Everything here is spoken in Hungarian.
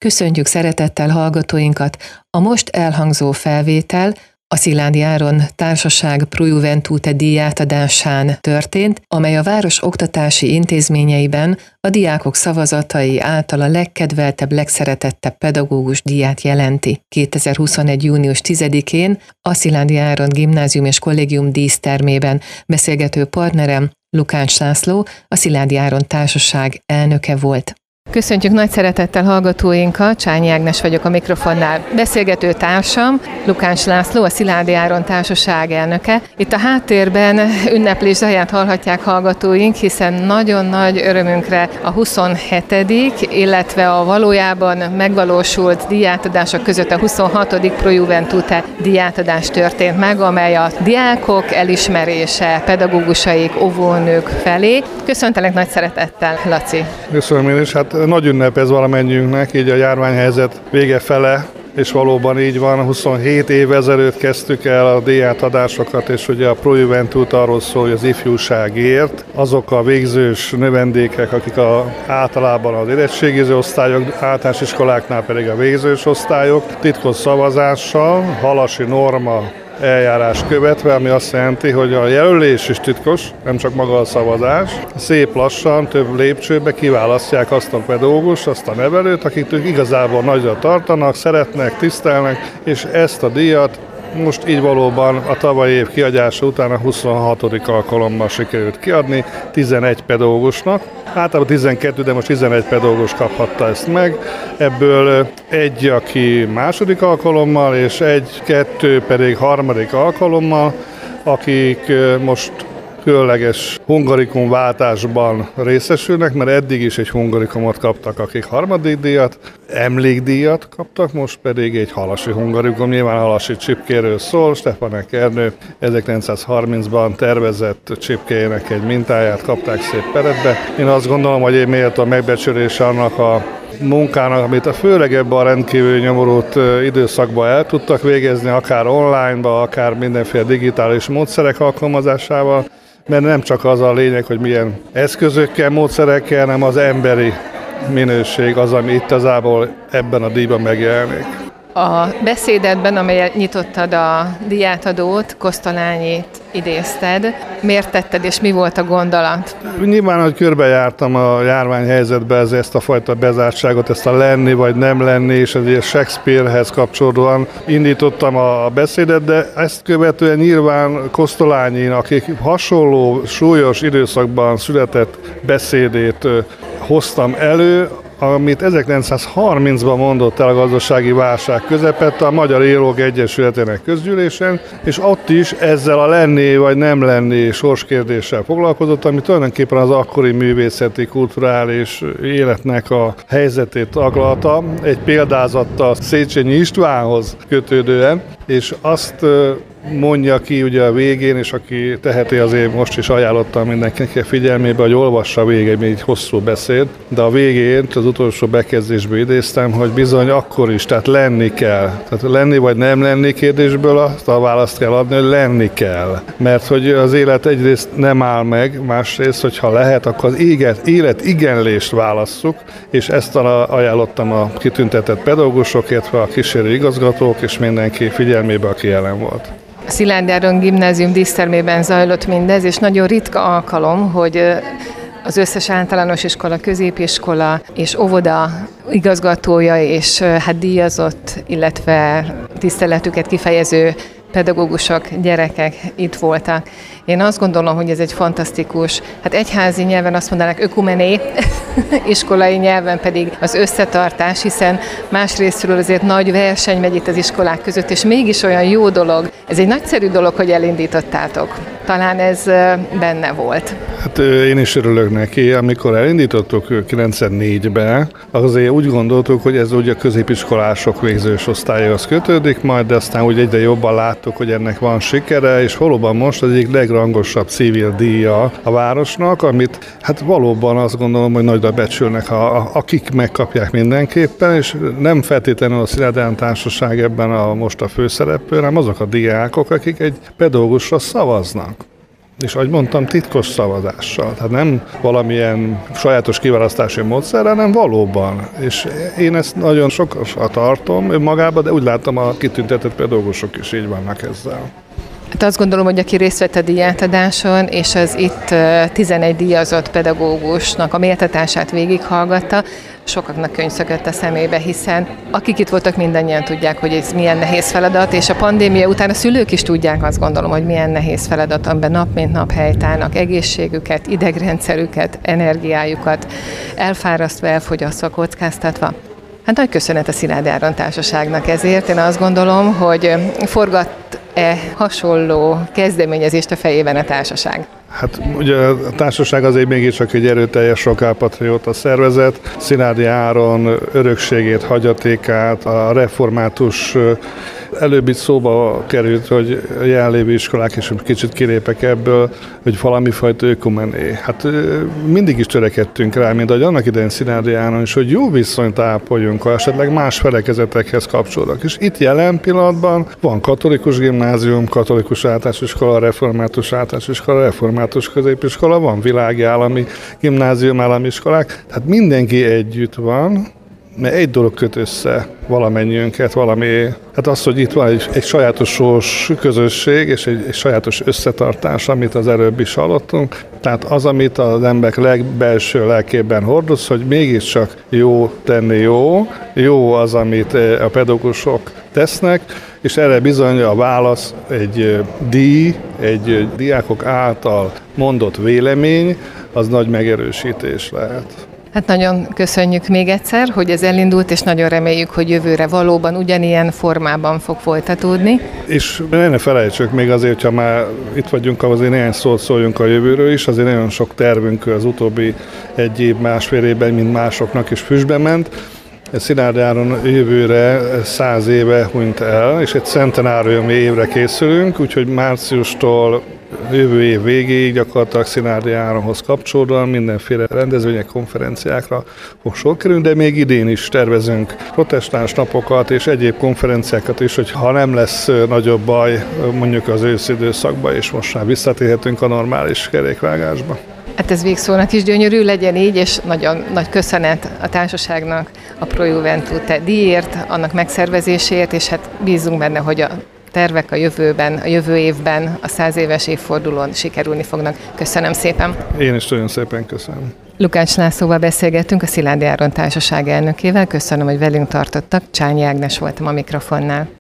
Köszöntjük szeretettel hallgatóinkat! A most elhangzó felvétel a Szilády Áron Társaság Pro Juventute díjátadásán történt, amely a város oktatási intézményeiben a diákok szavazatai által a legkedveltebb, legszeretettebb pedagógus díját jelenti. 2021. június 10-én a Szilády Áron Gimnázium és Kollégium dísztermében beszélgető partnerem Lukács László, a Szilády Áron Társaság elnöke volt. Köszöntjük nagy szeretettel hallgatóinkat, Csányi Ágnes vagyok a mikrofonnál. Beszélgető társam, Lukács László, a Szilády Áron Társaság elnöke. Itt a háttérben ünneplés zaját hallhatják hallgatóink, hiszen nagyon nagy örömünkre a 27., illetve a valójában megvalósult díjátadások között a 26. Pro Juventute díjátadás történt meg, amely a diákok elismerése pedagógusaik, óvónők felé. Köszöntelek nagy szeretettel, Laci. Köszönöm én is, nagy ünnep ez valamennyiünknek, így a járványhelyzet vége fele, és valóban így van, 27 év ezelőtt kezdtük el a díjátadásokat, és ugye a Pro Juventute arról szól, hogy az ifjúságért, azok a végzős növendékek, akik általában az érettségiző osztályok, általános iskoláknál pedig a végzős osztályok, titkos szavazással, halasi norma eljárás követve, ami azt jelenti, hogy a jelölés is titkos, nem csak maga a szavazás. Szép lassan, több lépcsőbe kiválasztják azt a pedagógust, azt a nevelőt, akik igazából nagyra tartanak, szeretnek, tisztelnek, és ezt a díjat most így valóban a tavalyi év kiadása után a 26. alkalommal sikerült kiadni 11 pedagógusnak. Általában 12, de most 11 pedagógus kaphatta ezt meg. Ebből egy, aki második alkalommal, és egy-kettő pedig harmadik alkalommal, akik most különleges hungarikum váltásban részesülnek, mert eddig is egy hungarikumot kaptak, akik harmadik díjat, emlékdíjat kaptak, most pedig egy halasi hungarikum, nyilván halasi csipkéről szól. Stefanek Ernő 1930-ban tervezett csipkéjének egy mintáját kapták szép peretbe. Én azt gondolom, hogy egy méltó megbecsülés annak a munkának, amit főleg ebben a rendkívül nyomorult időszakban el tudtak végezni, akár online-ba, akár mindenféle digitális módszerek alkalmazásával, mert nem csak az a lényeg, hogy milyen eszközökkel, módszerekkel, hanem az emberi minőség az, ami itt azából ebben a díjban megjelenik. A beszédedben, amelyet nyitottad a díjátadót, Kosztolányit idézted. Miért tetted, és mi volt a gondolat? Nyilván, hogy körbejártam a járványhelyzetben ezt a fajta bezártságot, ezt a lenni vagy nem lenni, és azért Shakespearehez kapcsolódóan indítottam a beszédet, de ezt követően nyilván Kosztolányin, akik hasonló súlyos időszakban született beszédét hoztam elő, amit 1930-ban mondott el a gazdasági válság közepette a Magyar Írók Egyesületének közgyűlésen, és ott is ezzel a lenni vagy nem lenni sorskérdéssel foglalkozott, ami tulajdonképpen az akkori művészeti, kulturális életnek a helyzetét taglalta, egy példázattal Széchenyi Istvánhoz kötődően, és azt mondja ki ugye a végén, és aki teheti, azért most is ajánlottam mindenkinek figyelmébe, hogy olvassa végig egy hosszú beszéd, de a végén, az utolsó bekezdésből idéztem, hogy bizony akkor is, tehát lenni kell. Tehát lenni vagy nem lenni kérdésből azt a választ kell adni, hogy lenni kell. Mert hogy az élet egyrészt nem áll meg, másrészt, hogyha lehet, akkor az élet igenlést válasszuk, és ezt ajánlottam a kitüntetett pedagógusokért, a kísérő igazgatók és mindenki figyelmébe, aki jelen volt. A Szilády Áron Gimnázium dísztermében zajlott mindez, és nagyon ritka alkalom, hogy az összes általános iskola, középiskola és óvoda igazgatója és díjazott, illetve tiszteletüket kifejező pedagógusok, gyerekek itt voltak. Én azt gondolom, hogy ez egy fantasztikus, egyházi nyelven azt mondanak ökumené, iskolai nyelven pedig az összetartás, hiszen másrésztről azért nagy verseny megy itt az iskolák között, és mégis olyan jó dolog. Ez egy nagyszerű dolog, hogy elindítottátok. Talán ez benne volt. Én is örülök neki. Amikor elindítottuk 94-ben, azért úgy gondoltuk, hogy ez ugye a középiskolások végzős osztályhoz kötődik majd, de aztán úgy egyre jobban láttuk, hogy ennek van sikere, és valóban most az egyik legrangosabb civil díja a városnak, amit valóban azt gondolom, hogy nagyra becsülnek, akik megkapják mindenképpen, és nem feltétlenül a Szilády Áron Társaság ebben most a főszereplő, hanem azok a diákok, akik egy pedagógusra szavaznak. És ahogy mondtam, titkos szavazással. Tehát nem valamilyen sajátos kiválasztási módszerrel, hanem valóban. És én ezt nagyon sokasra tartom önmagában, de úgy látom, a kitüntetett pedagógusok is így vannak ezzel. Hát azt gondolom, hogy aki részt vett a díjátadáson, és az itt 11 díjazott pedagógusnak a méltatását végighallgatta, sokaknak könyv szökött a szemébe, hiszen akik itt voltak, mindannyian tudják, hogy ez milyen nehéz feladat, és a pandémia után a szülők is tudják, azt gondolom, hogy milyen nehéz feladat, amiben nap mint nap helytállnak egészségüket, idegrendszerüket, energiájukat elfárasztva, elfogyasztva, kockáztatva. Hát nagy köszönet a Szilády Áron Társaságnak ezért. Én azt gondolom, hogy forgat-e hasonló kezdeményezést a fejében a társaság? Hát ugye a társaság azért mégiscsak egy erőteljes lokálpatrióta szervezet. Szilády Áron örökségét, hagyatékát, a református előbb itt szóba került, hogy a jelenlévő iskolák is kicsit kilépek ebből, hogy valami fajta ökumené. Hát mindig is törekedtünk rá, mint ahogy annak idején Szilády Áron is, hogy jó viszonyt ápoljunk, ha esetleg más felekezetekhez kapcsolódnak. És itt jelen pillanatban van katolikus gimnázium, katolikus általános iskola, református általános iskola, református középiskola, van világi állami gimnázium, állami iskolák, tehát mindenki együtt van, mert egy dolog köt össze valamennyiünket, hát az, hogy itt van egy sajátos közösség és egy sajátos összetartás, amit az előbb is hallottunk. Tehát az, amit az emberek legbelső lelkében hordoz, hogy mégiscsak jó tenni jó az, amit a pedagógusok tesznek, és erre bizony a válasz egy díj, egy diákok által mondott vélemény, az nagy megerősítés lehet. Hát nagyon köszönjük még egyszer, hogy ez elindult, és nagyon reméljük, hogy jövőre valóban ugyanilyen formában fog folytatódni. És ne felejtsük még azért, ha már itt vagyunk, azért néhány szót szóljunk a jövőről is, azért nagyon sok tervünk az utóbbi egy év, másfél évben, mint másoknak is füstbe ment. Szilády Áron jövőre 100 éve hunyt el, és egy centenáriumi évre készülünk, úgyhogy márciustól jövő év végéig gyakorlatilag Szilády Áronhoz kapcsolódóan mindenféle rendezvények, konferenciákra fog sor kerülni, de még idén is tervezünk protestáns napokat és egyéb konferenciákat is, hogy ha nem lesz nagyobb baj mondjuk az őszidőszakban, és most már visszatérhetünk a normális kerékvágásba. Hát ez végszónak is gyönyörű, legyen így, és nagyon nagy köszönet a társaságnak, a Pro Juventute díjért, annak megszervezéséért, és hát bízunk benne, hogy a tervek a jövő évben, a 100 éves évfordulón sikerülni fognak. Köszönöm szépen! Én is nagyon szépen köszönöm. Lukács Lászlóval beszélgettünk, a Szilády Áron Társaság elnökével. Köszönöm, hogy velünk tartottak. Csányi Ágnes voltam a mikrofonnál.